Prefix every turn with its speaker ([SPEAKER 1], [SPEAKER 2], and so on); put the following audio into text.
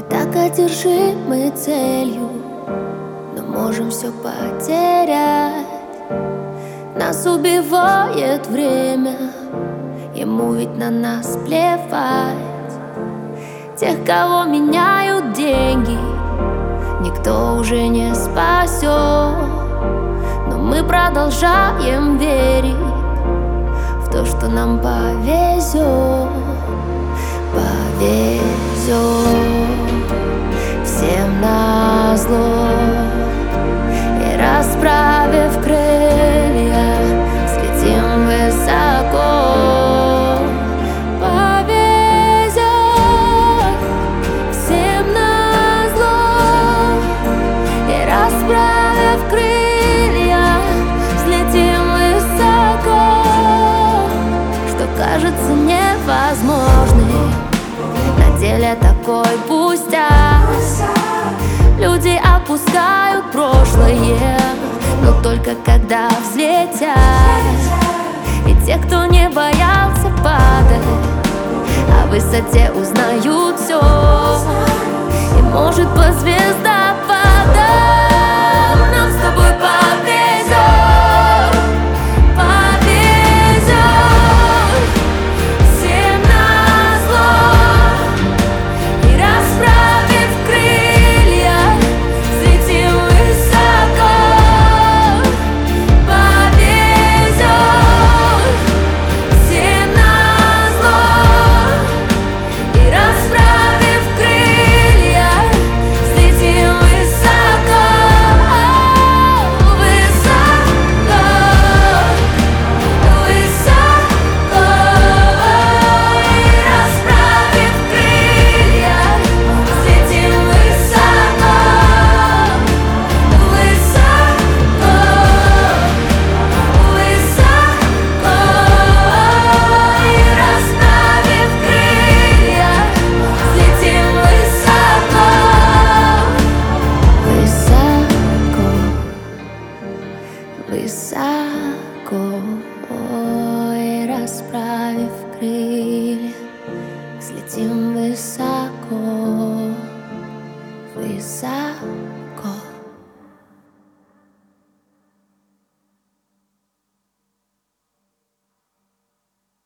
[SPEAKER 1] Так одержимы целью, но можем все потерять. Нас убивает время, ему ведь на нас плевать. Тех, кого меняют деньги, никто уже не спасет. Но мы продолжаем верить в то, что нам повезет. Повезет всем назло. И расправив крылья, взлетим высоко. Повезет всем назло. И расправив крылья, взлетим высоко. Что кажется невозможным, на деле такой пустяк. Люди опускают прошлое, но только когда взлетят. И те, кто не боялся падать, о высоте узнают все. И может по звездопадам нам с тобой повезет. Высоко, ой, расправив крылья, взлетим высоко, высоко.